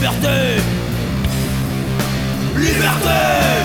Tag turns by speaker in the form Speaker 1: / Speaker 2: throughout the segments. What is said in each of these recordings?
Speaker 1: liberté, liberté,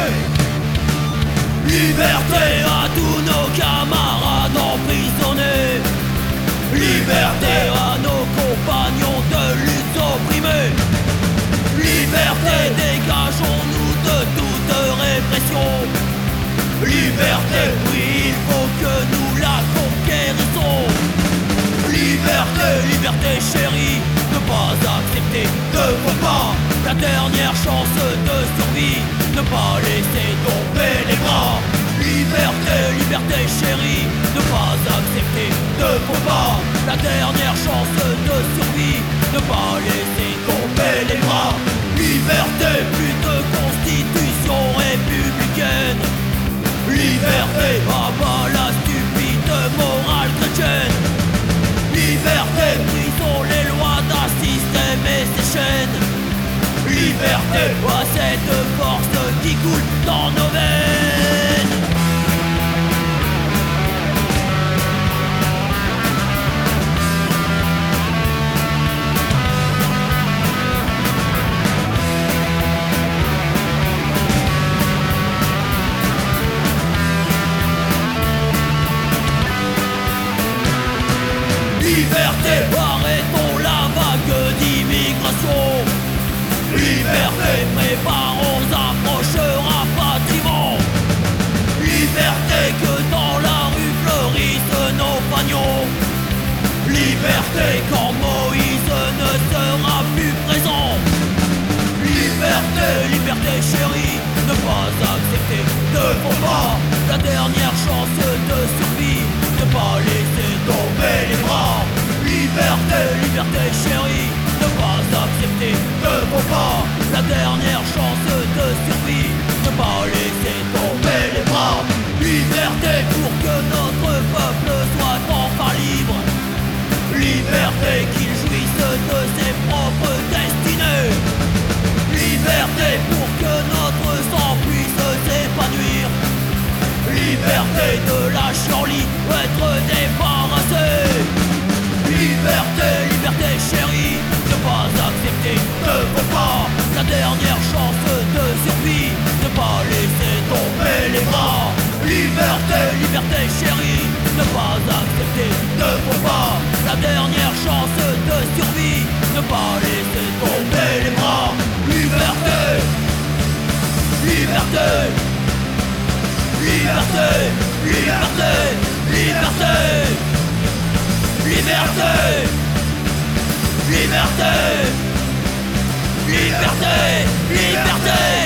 Speaker 1: liberté à tous nos camarades emprisonnés, liberté à nos compagnons de lutte opprimés, liberté, dégageons-nous de toute répression, liberté, oui, il faut que nous la conquérissons, liberté, liberté chérie, ne pas accepter de vos pas, la dernière chance de survie, ne pas laisser tomber les bras. Liberté, liberté chérie, ne pas accepter de vos pas, la dernière chance de survie, ne pas laisser tomber les bras. Liberté, but de constitution républicaine, liberté, abat la stupide morale chrétienne. Liberté, brisons les lois d'un système et ses chaînes. Liberté, à cette force qui coule dans nos veines. Liberté, arrêtons la vague d'immigration. Liberté, préparons un proche rapatriement. Liberté, que dans la rue fleurissent nos fagnons. Liberté, quand Moïse ne sera plus présent. Liberté, liberté chérie, ne pas accepter de faux pas, la dernière chance de survie, ne pas laisser tomber les bras. Liberté, liberté chérie, ne pas accepter de faux pas, la dernière chance de survie, ne pas laisser tomber les bras. Liberté pour que notre peuple soit enfin libre. Liberté qu'il jouisse de ses propres destinées. Liberté pour que notre sang puisse s'épanouir. Liberté de la chienlit, être débarrassé. Liberté, liberté chérie, ne pas accepter de vos pas, la dernière chance de survie, ne pas laisser tomber les bras. Liberté, liberté chérie, ne pas accepter de vos pas, la dernière chance de survie, ne pas laisser tomber les bras. Liberté, liberté, liberté, liberté, liberté, liberté, liberté, liberté, liberté.